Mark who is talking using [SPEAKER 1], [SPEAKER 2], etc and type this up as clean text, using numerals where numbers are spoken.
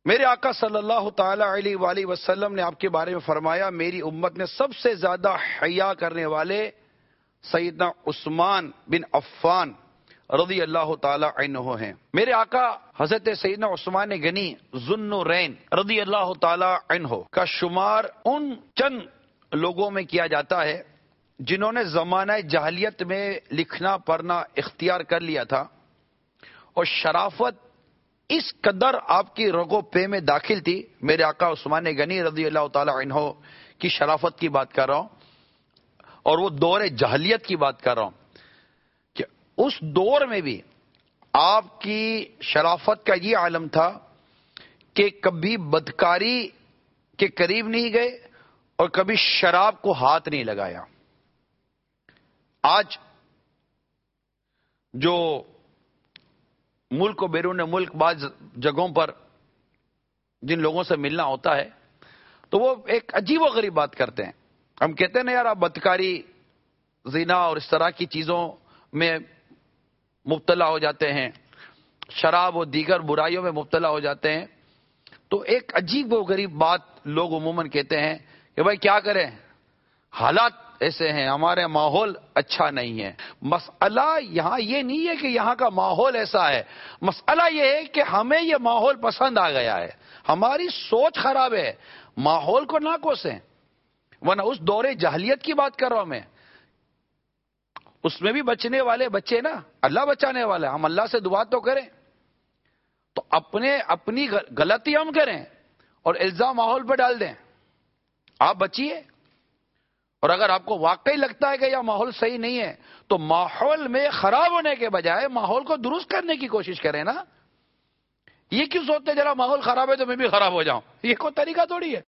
[SPEAKER 1] میرے آقا صلی اللہ تعالی علیہ وآلہ وسلم نے آپ کے بارے میں فرمایا، میری امت میں سب سے زیادہ حیا کرنے والے سیدنا عثمان بن عفان رضی اللہ تعالی عنہ ہیں۔ میرے آقا حضرت سیدنا عثمان غنی ذو النورین رضی اللہ تعالی عنہ کا شمار ان چند لوگوں میں کیا جاتا ہے جنہوں نے زمانہ جاہلیت میں لکھنا پڑھنا اختیار کر لیا تھا، اور شرافت اس قدر آپ کی رگو پے میں داخل تھی۔ میرے آقا عثمان غنی رضی اللہ تعالی عنہ کی شرافت کی بات کر رہا ہوں، اور وہ دور جاہلیت کی بات کر رہا ہوں کہ اس دور میں بھی آپ کی شرافت کا یہ عالم تھا کہ کبھی بدکاری کے قریب نہیں گئے اور کبھی شراب کو ہاتھ نہیں لگایا۔ آج جو ملک و بیرون ملک بعض جگہوں پر جن لوگوں سے ملنا ہوتا ہے تو وہ ایک عجیب و غریب بات کرتے ہیں۔ ہم کہتے ہیں نا یار، آپ بدکاری، زنا اور اس طرح کی چیزوں میں مبتلا ہو جاتے ہیں، شراب و دیگر برائیوں میں مبتلا ہو جاتے ہیں، تو ایک عجیب و غریب بات لوگ عموماً کہتے ہیں کہ بھائی کیا کریں، حالات ایسے ہیں، ہمارے ماحول اچھا نہیں ہے۔ مسئلہ یہاں یہ نہیں ہے کہ یہاں کا ماحول ایسا ہے، مسئلہ یہ ہے کہ ہمیں یہ ماحول پسند آ گیا ہے، ہماری سوچ خراب ہے۔ ماحول کو نہ کوسیں، ورنہ اس دور جاہلیت کی بات کر رہا ہوں میں، اس میں بھی بچنے والے بچے نا، اللہ بچانے والا ہے، ہم اللہ سے دعا تو کریں، تو اپنی غلطی ہم کریں اور الزام ماحول پہ ڈال دیں۔ آپ بچیے، اور اگر آپ کو واقعی لگتا ہے کہ یہ ماحول صحیح نہیں ہے تو ماحول میں خراب ہونے کے بجائے ماحول کو درست کرنے کی کوشش کریں نا۔ یہ کیوں سوچتے ذرا ماحول خراب ہے تو میں بھی خراب ہو جاؤں؟ یہ کوئی طریقہ تھوڑی ہے۔